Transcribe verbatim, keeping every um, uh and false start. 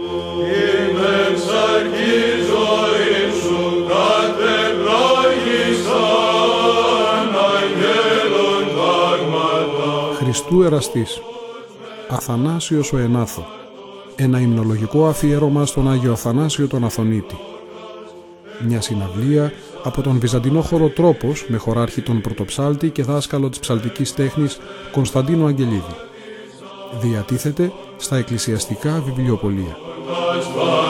Χριστού Εραστής, Αθανάσιος ο Ενάθο. Ένα υμνολογικό αφιέρωμα στον Άγιο Αθανάσιο τον Αθωνίτη. Μια συναυλία από τον Βυζαντινό χώρο Τρόπος με χωράρχη τον πρωτοψάλτη και δάσκαλο της ψαλτικής τέχνης Κωνσταντίνο Αγγελίδη. Διατίθεται στα εκκλησιαστικά βιβλιοπωλεία.